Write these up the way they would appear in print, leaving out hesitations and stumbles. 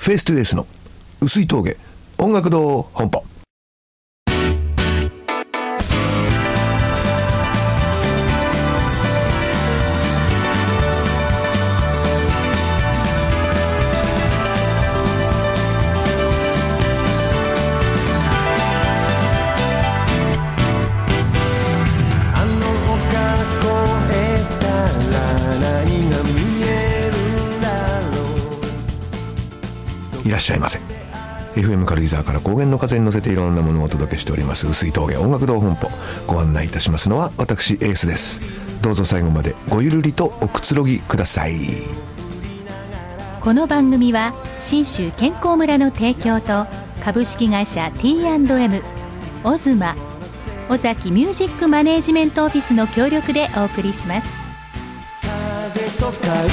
フェイストゥエースの薄い峠音楽堂本舗。いらっしゃいませ。 FM 軽井沢から高原の風に乗せていろんなものをお届けしております薄い峠音楽堂本舗、ご案内いたしますのは私エースです。どうぞ最後までごゆるりとおくつろぎください。 この番組は信州健康村の提供と株式会社 T&M、 オズマ、尾崎ミュージックマネージメントオフィスの協力でお送りします。 風と貝殻それだ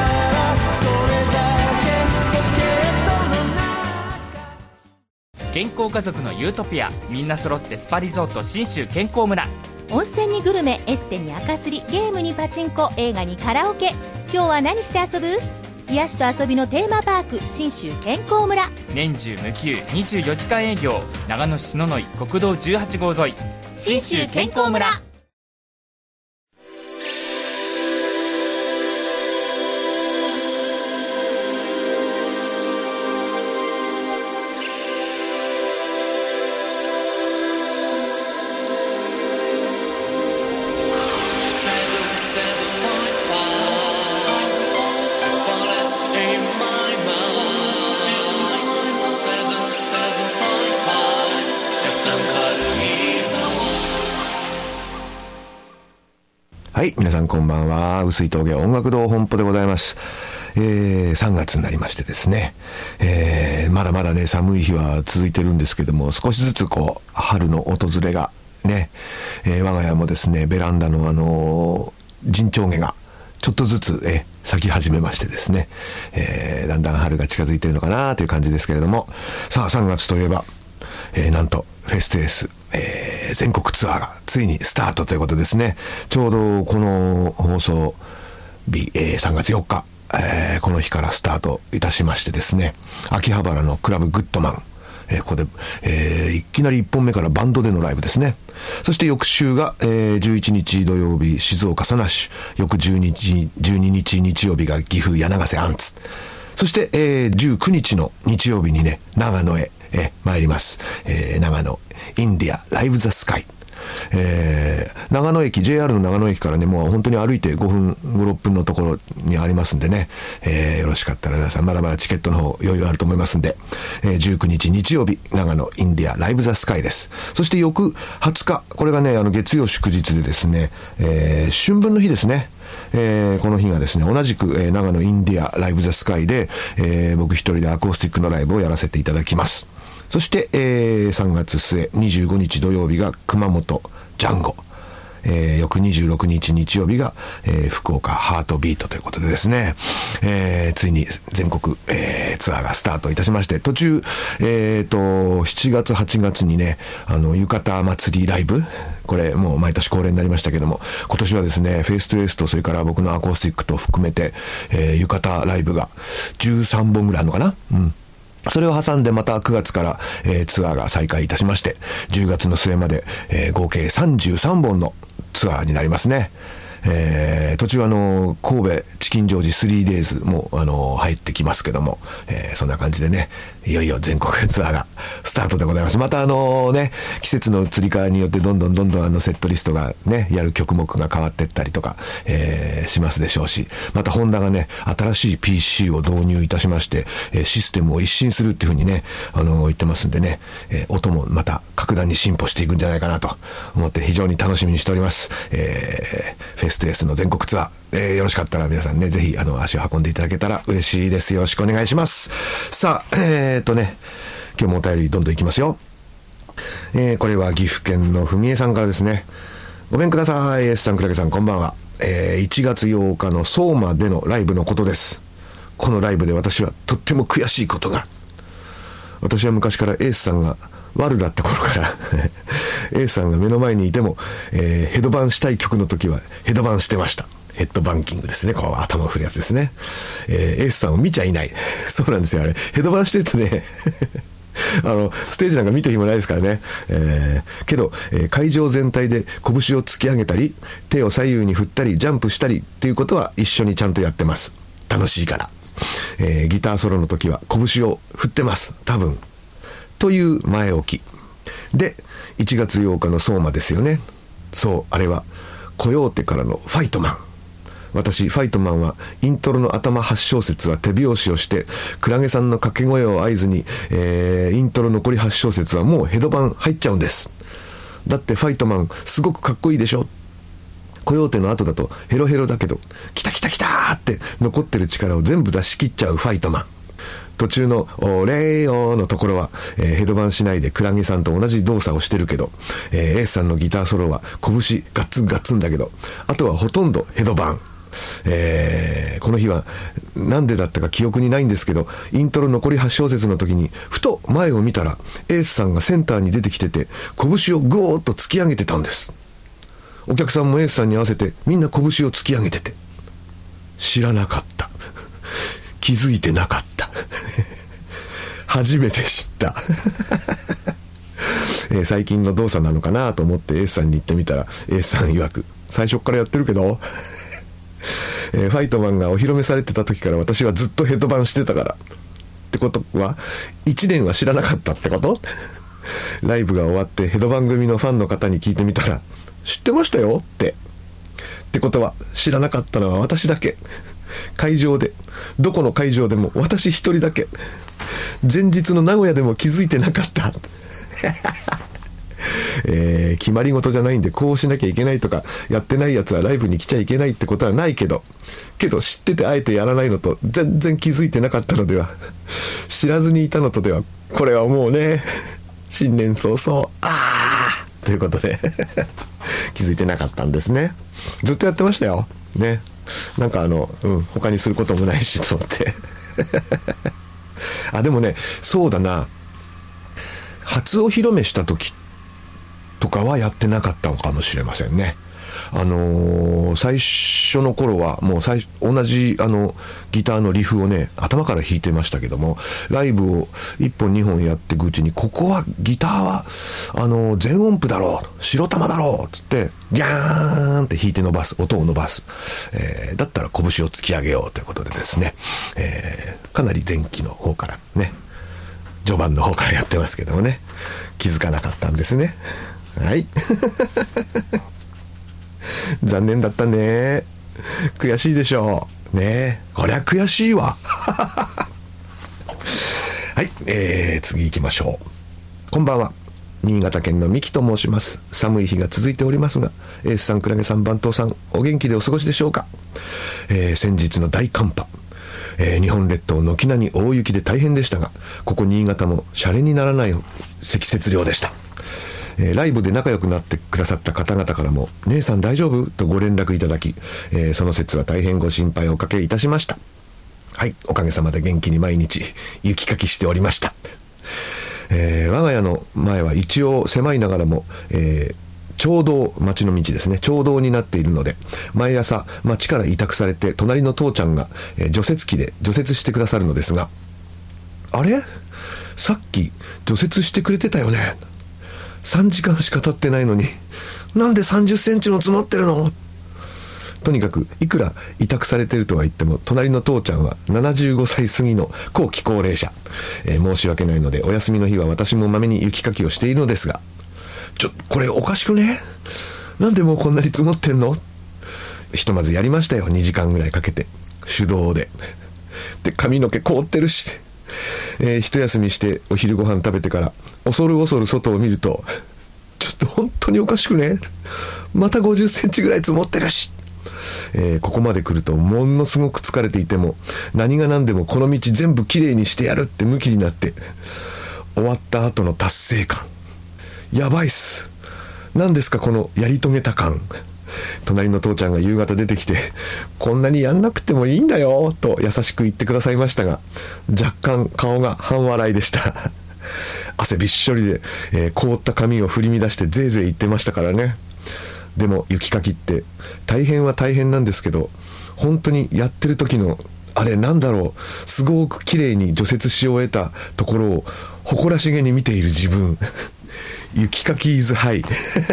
け健康家族のユートピア、みんな揃ってスパリゾート信州健康村。 温泉にグルメ、エステに赤すり、ゲームにパチンコ、映画にカラオケ。今日は何して遊ぶ？癒しと遊びのテーマパーク信州健康村。 年中無休24時間営業、長野市篠ノ井国道18号沿い信州健康村。 はい、皆さんこんばんは。薄い峠音楽堂本舗でございます。3月になりましてですね、まだまだね寒い日は続いてるんですけども、少しずつこう春の訪れがね、我が家もですねベランダの陣長毛がちょっとずつ咲き始めましてですね、だんだん春が近づいてるのかなという感じですけれども、さあ3月といえば、なんとフェステース、全国ツアーがついにスタートということですね。ちょうどこの放送日、3月4日、この日からスタートいたしましてですね、秋葉原のクラブグッドマン、ここで、いきなり1本目からバンドでのライブですね。そして翌週が、11日土曜日静岡サナッシュ、翌12日日曜日が岐阜柳ヶ瀬アンツ、そして、19日の日曜日にね長野へ参ります。長野インディアライブザスカイ。長野駅 JR の長野駅からねもう本当に歩いて5分5、6分のところにありますんでね、よろしかったら皆さんまだまだチケットの方余裕あると思いますんで、19日日曜日長野インディアライブザスカイです。そして翌20日、これがね月曜祝日でですね、春分の日ですね。この日がですね同じく、長野インディアライブザスカイで、僕一人でアコースティックのライブをやらせていただきます。そして、3月末25日土曜日が熊本ジャンゴ、翌26日日曜日が、福岡ハートビートということでですね、ついに全国、ツアーがスタートいたしまして、途中、7月8月にね浴衣祭りライブ、これもう毎年恒例になりましたけども、今年はですねフェイストゥエースとそれから僕のアコースティックと含めて、浴衣ライブが13本ぐらいあるのかな。それを挟んでまた9月から、ツアーが再開いたしまして、10月の末まで、合計33本のツアーになりますね。途中神戸チキンジョージ 3days も入ってきますけども、そんな感じでねいよいよ全国ツアーがスタートでございます。またね季節の移り変わりによってどんどんセットリストがねやる曲目が変わっていったりとか、しますでしょうし、またホンダがね新しい PC を導入いたしまして、システムを一新するっていうふうにね言ってますんでね、音もまた格段に進歩していくんじゃないかなと思って非常に楽しみにしております。フェステースの全国ツアー、よろしかったら皆さんねぜひ足を運んでいただけたら嬉しいです。よろしくお願いします。さあ今日もお便りどんどんいきますよ。これは岐阜県のふみえさんからですね。ごめんください。 S さん、クラゲさんこんばんは。1月8日の相馬でのライブのことです。このライブで私はとっても悔しいことが。私は昔からエースさんが悪だった頃からエースさんが目の前にいても、ヘドバンしたい曲の時はヘドバンしてました。 ヘッドバンキングですね。こう頭を振るやつですね。エースさんを見ちゃいない。そうなんですよ、あれ。ヘッドバンしてるとね、ステージなんか見てる暇ないですからね。けど、会場全体で拳を突き上げたり、手を左右に振ったり、ジャンプしたりっていうことは一緒にちゃんとやってます。楽しいから。ギターソロの時は拳を振ってます。多分。という前置き。で、1月8日の相馬ですよね。そう、あれは、コヨーテからのファイトマン。私、ファイトマンは、イントロの頭8小節は手拍子をして、クラゲさんの掛け声を合図に、イントロ残り8小節はもうヘドバン入っちゃうんです。だってファイトマン、すごくかっこいいでしょ。コヨーテの後だとヘロヘロだけど、来た来た来たーって残ってる力を全部出し切っちゃうファイトマン。途中のオレーヨーのところは、ヘドバンしないでクラゲさんと同じ動作をしてるけど、エースさんのギターソロは拳ガッツンガッツンだけど、あとはほとんどヘドバン。この日はなんでだったか記憶にないんですけど、イントロ残り8小節の時にふと前を見たらエースさんがセンターに出てきてて、拳をゴーッと突き上げてたんです。お客さんもエースさんに合わせてみんな拳を突き上げてて、知らなかった気づいてなかった初めて知った最近の動作なのかなと思ってエースさんに言ってみたら、エースさん曰く最初からやってるけどファイトマンがお披露目されてた時から私はずっとヘッドバンしてたからってことは、1年は知らなかったってことライブが終わってヘドバン組のファンの方に聞いてみたら、知ってましたよってことは、知らなかったのは私だけ。会場で、どこの会場でも私一人だけ。前日の名古屋でも気づいてなかった決まり事じゃないんでこうしなきゃいけないとか、やってないやつはライブに来ちゃいけないってことはないけど知っててあえてやらないのと、全然気づいてなかったのでは知らずにいたのとでは、これはもうね、新年早々ということで気づいてなかったんですね。ずっとやってましたよね。なんか他にすることもないしと思ってでもね、そうだな、初お披露目した時とかはやってなかったのかもしれませんね。最初の頃はもう同じギターのリフをね、頭から弾いてましたけども、ライブを1本2本やっていくうちに、ここはギターは全音符だろう、白玉だろうつってギャーンって弾いて伸ばす、音を伸ばす、だったら拳を突き上げようということでですね、かなり前期の方からね、序盤の方からやってますけどもね、気づかなかったんですね。はい残念だったね。悔しいでしょうね。こりゃ悔しいわはい、次行きましょう。こんばんは、新潟県のミキと申します。寒い日が続いておりますが、エースさん、クラゲさん、番頭さん、お元気でお過ごしでしょうか。先日の大寒波、日本列島軒並み大雪で大変でしたが、ここ新潟もシャレにならない積雪量でした。ライブで仲良くなってくださった方々からも、姉さん大丈夫とご連絡いただき、その説は大変ご心配をおかけいたしました。はい、おかげさまで元気に毎日雪かきしておりました。我が家の前は一応狭いながらも、町道、町の道ですね、町道になっているので、毎朝町から委託されて隣の父ちゃんが、除雪機で除雪してくださるのですが、あれ？さっき除雪してくれてたよね。3時間しか経ってないのに、なんで30センチも積もってるの？とにかくいくら委託されてるとは言っても、隣の父ちゃんは75歳過ぎの後期高齢者、申し訳ないのでお休みの日は私もまめに雪かきをしているのですが、これおかしくね？なんでもうこんなに積もってんの？ひとまずやりましたよ、2時間ぐらいかけて手動でで、髪の毛凍ってるし、一休みしてお昼ご飯食べてから恐る恐る外を見ると、ちょっと本当におかしくね？また50センチぐらい積もってるし、ここまで来るとものすごく疲れていても、何が何でもこの道全部きれいにしてやるって向きになって、終わった後の達成感、やばいっす。何ですかこのやり遂げた感。隣の父ちゃんが夕方出てきて、こんなにやんなくてもいいんだよと優しく言ってくださいましたが、若干顔が半笑いでした汗びっしょりで、凍った髪を振り乱してぜいぜい言ってましたからね。 でも雪かきって大変は大変なんですけど、本当にやってる時のあれなんだろう、すごく綺麗に除雪し終えたところを誇らしげに見ている自分雪かきイズハイ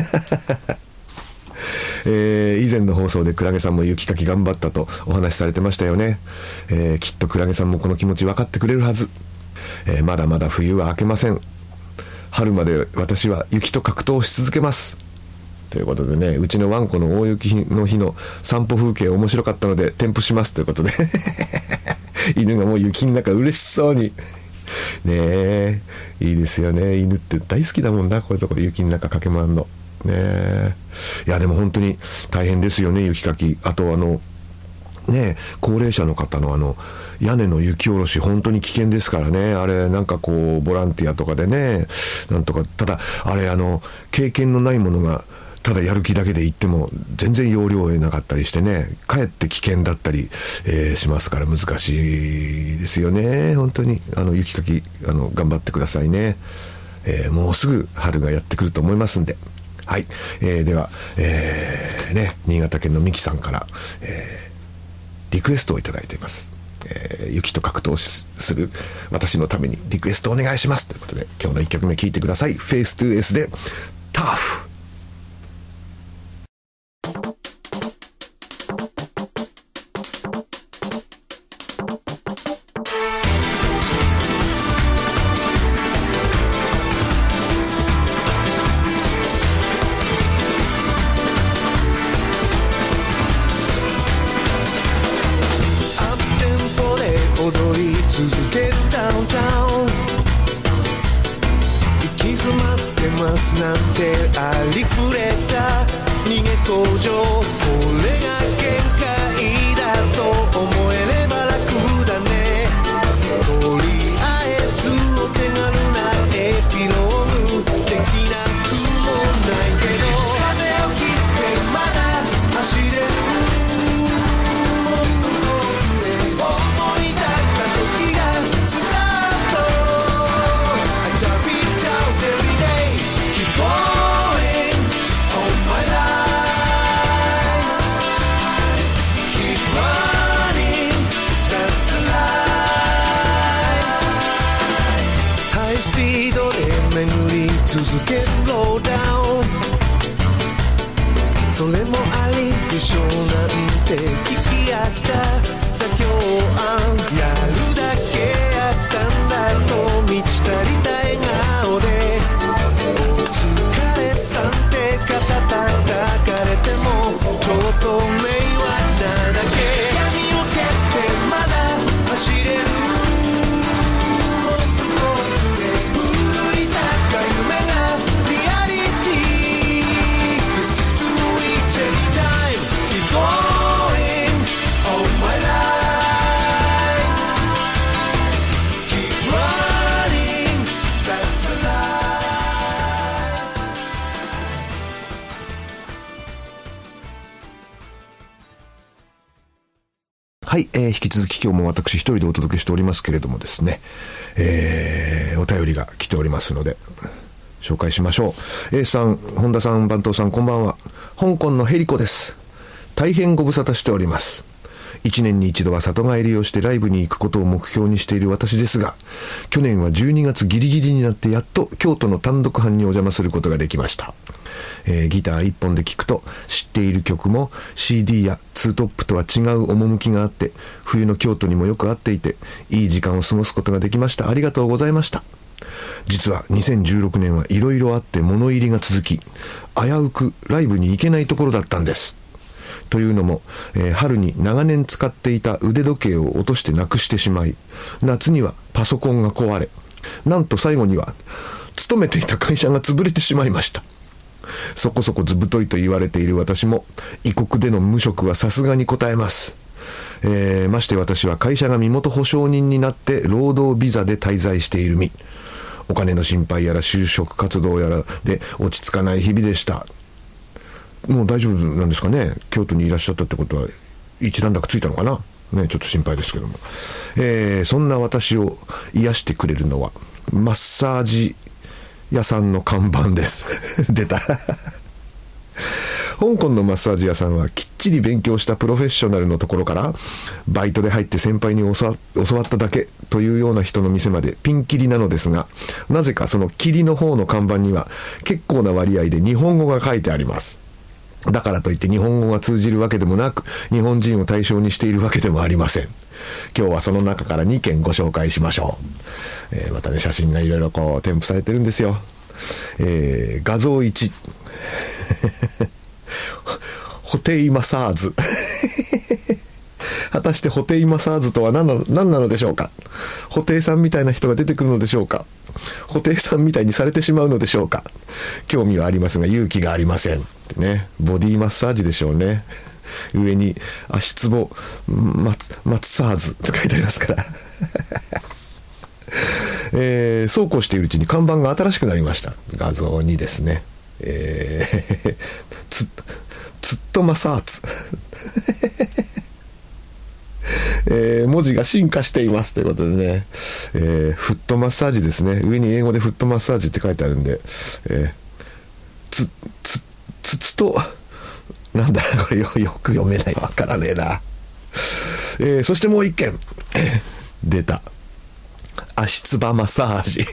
以前の放送でクラゲさんも雪かき頑張ったとお話しされてましたよね。きっとクラゲさんもこの気持ち分かってくれるはず。まだまだ冬は明けません。春まで私は雪と格闘し続けますということでね、うちのワンコの大雪の日の散歩風景面白かったので添付しますということで犬がもう雪の中嬉しそうにねえ、いいですよね。犬って大好きだもんな、こういうところ雪の中駆け回るのねえ。いやでも本当に大変ですよね、雪かき。あとね、高齢者の方の屋根の雪下ろし本当に危険ですからね。あれなんかこうボランティアとかでね、なんとか、ただあれ経験のないものがただやる気だけで行っても全然要領を得なかったりしてね、かえって危険だったり、しますから難しいですよね。本当に雪かき頑張ってくださいね。もうすぐ春がやってくると思いますんで。はい、では、新潟県のミキさんから、リクエストをいただいています。雪と格闘する私のためにリクエストお願いしますということで、今日の1曲目聴いてください。フェイス 2S でタフ。 続けるダウンタウン、行き詰まってますなんてありふれた逃げ工場、これが限界だと思えれば楽だね。とりあえずお手軽なエピローグ的なくもないけど、風を切ってまだ走れる続けるローダウン、それもありでしょうなんて聞き飽きた妥協案、やるだけやったんだと満ち足りた笑顔で、お疲れさんって肩叩かれてもちょっと迷惑なだけ、闇を蹴ってまだ走れるはい、引き続き今日も私一人でお届けしておりますけれどもですね、お便りが来ておりますので紹介しましょう。A さん、本田さん、番頭さん、こんばんは。香港のヘリコです。大変ご無沙汰しております。1年に一度は里帰りをしてライブに行くことを目標にしている私ですが、去年は12月ギリギリになってやっと京都の単独班にお邪魔することができました。ギター一本で聴くと知っている曲も CD やツートップとは違う趣があって、冬の京都にもよく合っていていい時間を過ごすことができました。ありがとうございました。実は2016年はいろいろあって物入りが続き、危うくライブに行けないところだったんです。というのも、春に長年使っていた腕時計を落としてなくしてしまい、夏にはパソコンが壊れ、なんと最後には勤めていた会社が潰れてしまいました。そこそこずぶといと言われている私も異国での無職はさすがに応えます。まして私は会社が身元保証人になって労働ビザで滞在している身、お金の心配やら就職活動やらで落ち着かない日々でした。もう大丈夫なんですかね。京都にいらっしゃったってことは一段落ついたのかなね、ちょっと心配ですけども、そんな私を癒してくれるのはマッサージ屋さんの看板です出た香港のマッサージ屋さんはきっちり勉強したプロフェッショナルのところから、バイトで入って先輩に教わっただけというような人の店までピンキリなのですが、なぜかそのキリの方の看板には結構な割合で日本語が書いてあります。だからといって日本語が通じるわけでもなく、日本人を対象にしているわけでもありません。今日はその中から2件ご紹介しましょう。またね、写真がいろいろこう添付されてるんですよ。画像1ホテイマサーズ果たしてホテイマサーズとは何なのでしょうか。ホテイさんみたいな人が出てくるのでしょうか。ホテイさんみたいにされてしまうのでしょうか。興味はありますが勇気がありませんってね。ボディマッサージでしょうね。上に足つぼマッサーズって書いてありますからそうこうしているうちに看板が新しくなりました。画像にですね、つっとマサーツ文字が進化していますということでね、フットマッサージですね。上に英語でフットマッサージって書いてあるんで、つとなんだこれよく読めない、わからねえな。そしてもう一件出た、足つばマッサージ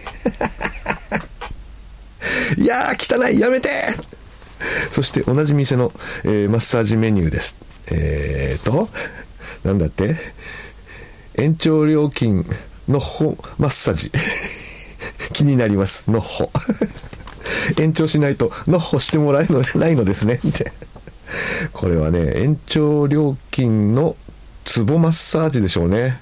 いやー汚い、やめて。そして同じ店の、マッサージメニューです。なんだって延長料金のほマッサージ気になります。のほ延長しないとのほしてもらえないのですねってこれはね、延長料金のツボマッサージでしょうね。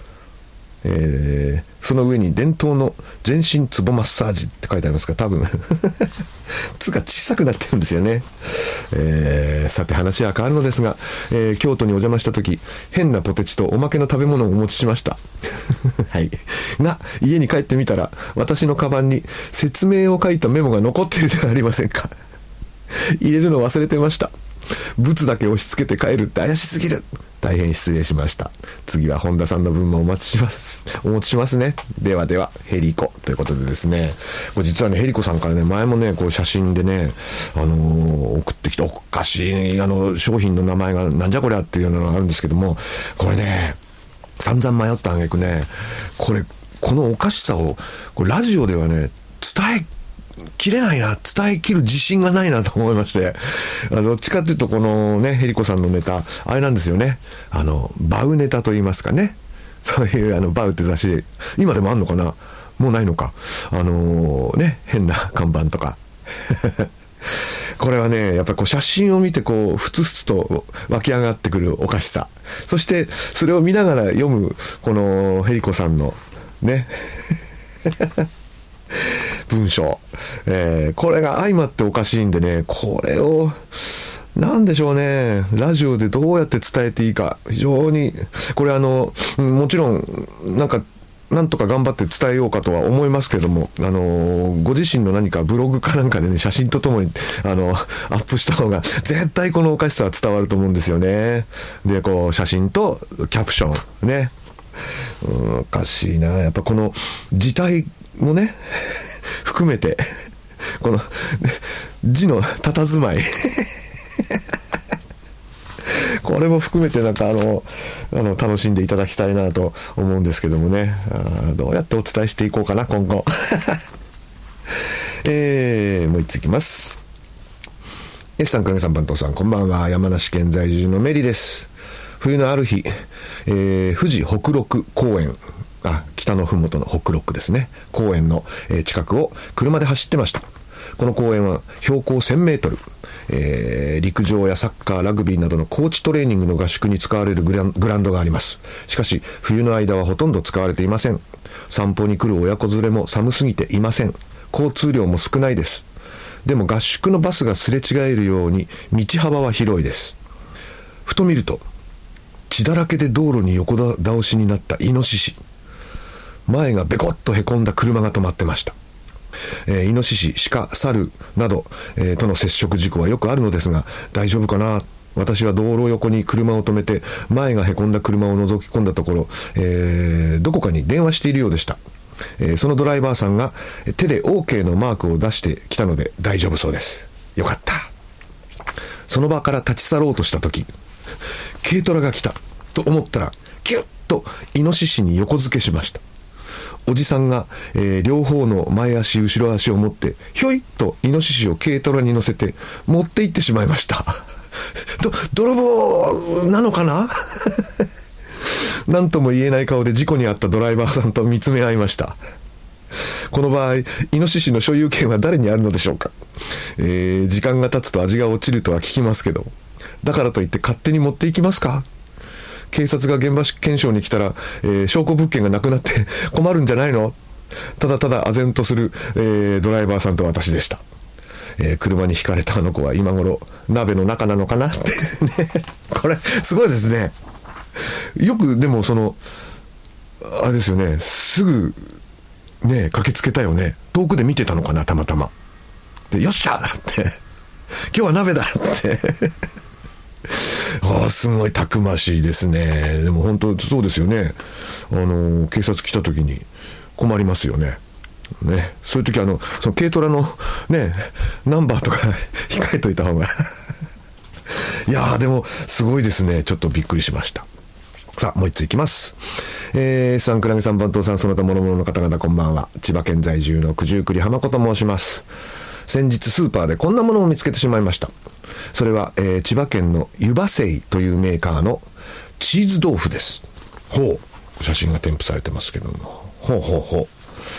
その上に伝統の全身ツボマッサージって書いてありますから、多分つが小さくなってるんですよね。さて話は変わるのですが、京都にお邪魔した時、変なポテチとおまけの食べ物をお持ちしましたはいが、家に帰ってみたら私のカバンに説明を書いたメモが残っているではありませんか入れるの忘れてました。ブツだけ押し付けて帰るって怪しすぎる。大変失礼しました。次は本田さんの分もお持ちしますね。ではでは、ヘリコということでですね、これ実はね、ヘリコさんからね、前もね、こう写真でね、送ってきたおかしい商品の名前がなんじゃこりゃっていうのがあるんですけども、これね、散々迷った挙句ね、このおかしさをこれラジオではね、伝えきる自信がないなと思いまして、どっちかっていうとこのね、ヘリコさんのネタあれなんですよね、バウネタと言いますかね、そういうバウって雑誌今でもあんのかな、もうないのか、ね、変な看板とかこれはね、やっぱりこう写真を見てこうふつふつと湧き上がってくるおかしさ、そしてそれを見ながら読むこのヘリコさんのね文章、これが相まっておかしいんでね、これをなんでしょうね、ラジオでどうやって伝えていいか、非常にこれもちろんなんとか頑張って伝えようかとは思いますけども、ご自身の何かブログかなんかでね、写真とともにアップした方が絶対このおかしさは伝わると思うんですよね。で、こう写真とキャプションね、おかしいな、やっぱこの字体もね含めてこの字の佇まいこれも含めてなんか楽しんでいただきたいなと思うんですけどもね、どうやってお伝えしていこうかな今後もう一ついきます。 S さん、金さん、番頭さん、こんばんは。山梨県在住のメリです。冬のある日、富士北麓公園、北のふもとの北麓ですね、公園の、近くを車で走ってました。この公園は標高1000メートル、陸上やサッカー、ラグビーなどのコーチトレーニングの合宿に使われるグラウンドがあります。しかし冬の間はほとんど使われていません。散歩に来る親子連れも寒すぎていません。交通量も少ないです。でも合宿のバスがすれ違えるように道幅は広いです。ふと見ると血だらけで道路に横倒しになったイノシシ、前がベコッとへこんだ車が止まってました。イノシシ、鹿、猿など、との接触事故はよくあるのですが、大丈夫かな。私は道路横に車を止めて前がへこんだ車を覗き込んだところ、どこかに電話しているようでした。そのドライバーさんが手で OK のマークを出してきたので大丈夫そうです。よかった。 その場から立ち去ろうとした時、軽トラが来たと思ったらキュッとイノシシに横付けしました。おじさんが、両方の前足後ろ足を持ってひょいっとイノシシを軽トラに乗せて持って行ってしまいました泥棒なのかな何とも言えない顔で事故に遭ったドライバーさんと見つめ合いました。この場合イノシシの所有権は誰にあるのでしょうか。時間が経つと味が落ちるとは聞きますけど、だからといって勝手に持っていきますか。警察が現場検証に来たら、証拠物件がなくなって困るんじゃないの。ただただ唖然とする、ドライバーさんと私でした。車にひかれたあの子は今頃鍋の中なのかなってねこれすごいですね。よくでもあれですよね、すぐね駆けつけたよね。遠くで見てたのかな、たまたまで、よっしゃって今日は鍋だってすごいたくましいですね。でも本当そうですよね。警察来た時に困りますよね。そういう時その軽トラのねナンバーとか控えといた方がいやでもすごいですね。ちょっとびっくりしました。さあもう一ついきます。さん、くらげさん、番頭さん、その他諸々の方々こんばんは。千葉県在住の九十九里浜子と申します。先日スーパーでこんなものを見つけてしまいました。それは、千葉県の湯葉製というメーカーのチーズ豆腐です。ほう、写真が添付されてますけども、ほうほうほう、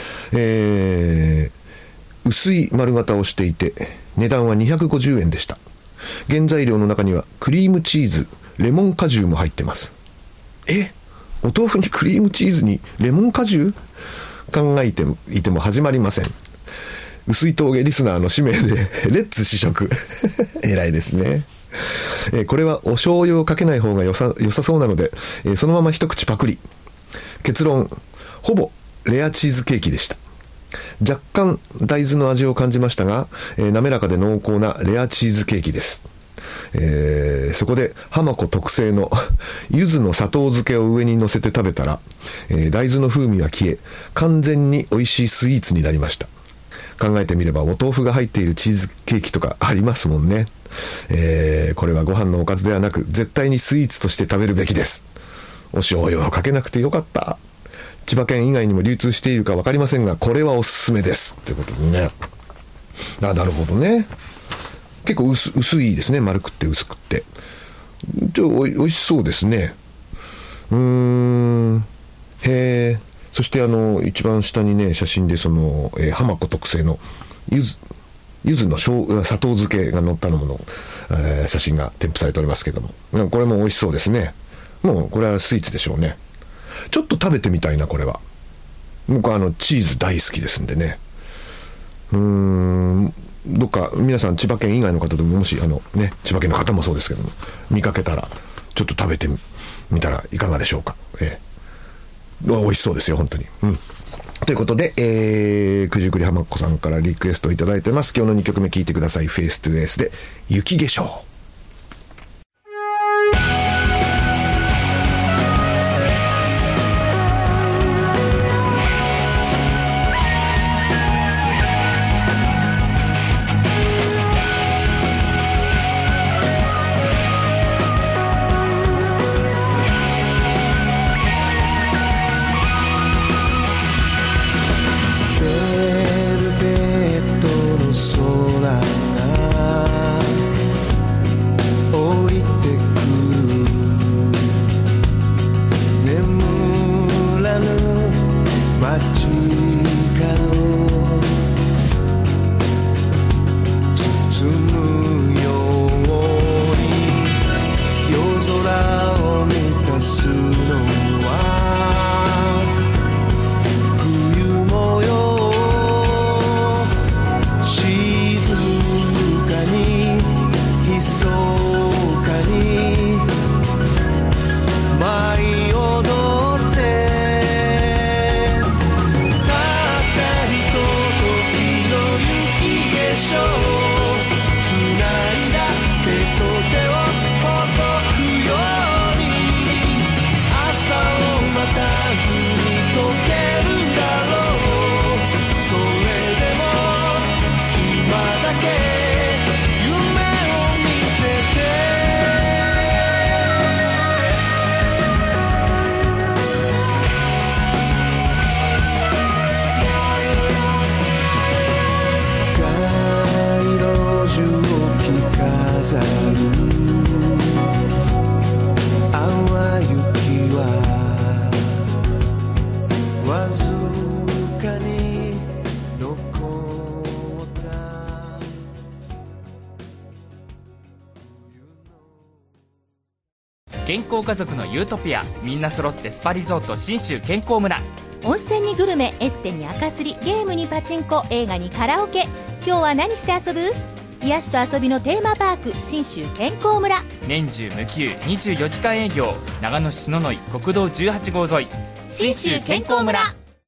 薄い丸型をしていて値段は250円でした。原材料の中にはクリームチーズ、レモン果汁も入ってます。お豆腐にクリームチーズにレモン果汁？考えていても始まりません。薄い峠リスナーの使命でレッツ試食偉いですね。これはお醤油をかけない方が良さそうなので、そのまま一口パクリ。結論、ほぼレアチーズケーキでした。若干大豆の味を感じましたが、滑らかで濃厚なレアチーズケーキです。そこで浜子特製の柚子の砂糖漬けを上に乗せて食べたら、大豆の風味が消え完全に美味しいスイーツになりました。考えてみればお豆腐が入っているチーズケーキとかありますもんね。これはご飯のおかずではなく絶対にスイーツとして食べるべきです。お醤油をかけなくてよかった。千葉県以外にも流通しているか分かりませんがこれはおすすめですということでね。なるほどね。結構薄いですね。丸くって薄くっておいしそうですね。へー。そして一番下にね写真で浜子特製の柚子の砂糖漬けが載ったもの、写真が添付されておりますけども、これも美味しそうですね。もうこれはスイーツでしょうね。ちょっと食べてみたいな。これは僕チーズ大好きですんでね。どっか皆さん千葉県以外の方でももし千葉県の方もそうですけども見かけたらちょっと食べてみたらいかがでしょうか。美味しそうですよ本当に。ということで、九十九里浜子さんからリクエストをいただいてます。今日の2曲目聴いてください。フェイストゥエースで雪化粧。 舞い踊って健康家族のユートピア、みんな揃ってスパリゾート信州健康村。 温泉にグルメ、エステに赤すり、ゲームにパチンコ、映画にカラオケ。今日は何して遊ぶ？癒しと遊びのテーマパーク、信州健康村。 年中無休24時間営業、長野市篠ノ井国道18号沿い、 信州健康村。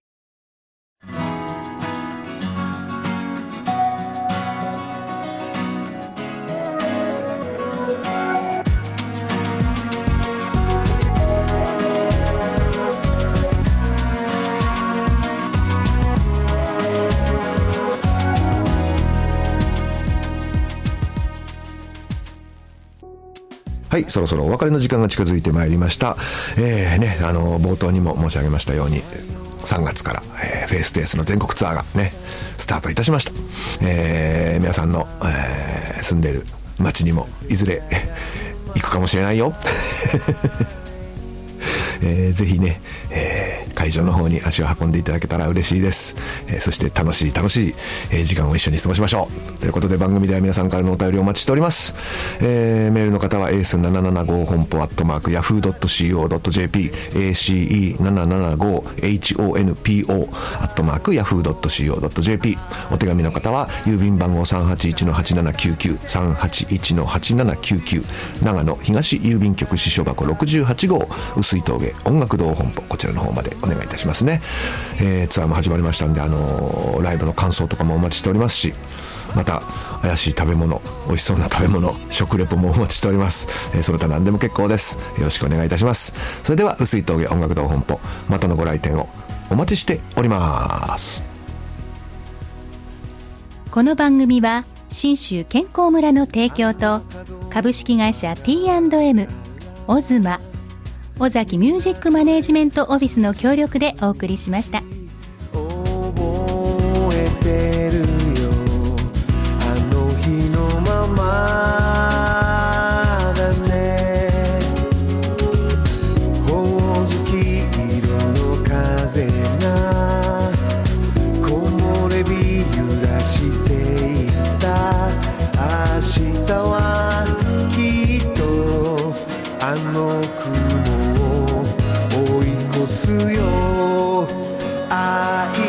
はい、そろそろお別れの時間が近づいてまいりました。冒頭にも申し上げましたように、3月から、フェイステースの全国ツアーがね、スタートいたしました。皆さんの、住んでいる町にもいずれ行くかもしれないよ。ぜひね、会場の方に足を運んでいただけたら嬉しいです。そして楽しい、時間を一緒に過ごしましょう。ということで、番組では皆さんからのお便りをお待ちしております。メールの方は ace775 本舗@yahoo.co.jp ace775honpo@yahoo.co.jp お手紙の方は郵便番号 381-8799 381-8799 長野東郵便局支所箱68号碓井峠音楽堂本舗、こちらの方までお願いいたしますね。ツアーも始まりましたんで、ライブの感想とかもお待ちしておりますし、また怪しい食べ物、美味しそうな食べ物、食レポもお待ちしております。その他何でも結構です。よろしくお願いいたします。それでは碓井峠音楽堂本舗、またのご来店をお待ちしております。 この番組は信州健康村の提供と株式会社 T&M、 オズマ、尾崎ミュージックマネージメントオフィスの協力でお送りしました。 覚えてるよ、あの日のままだね。ほおずき色の風が木漏れ日揺らしていた。明日はきっとあの雲すよ。愛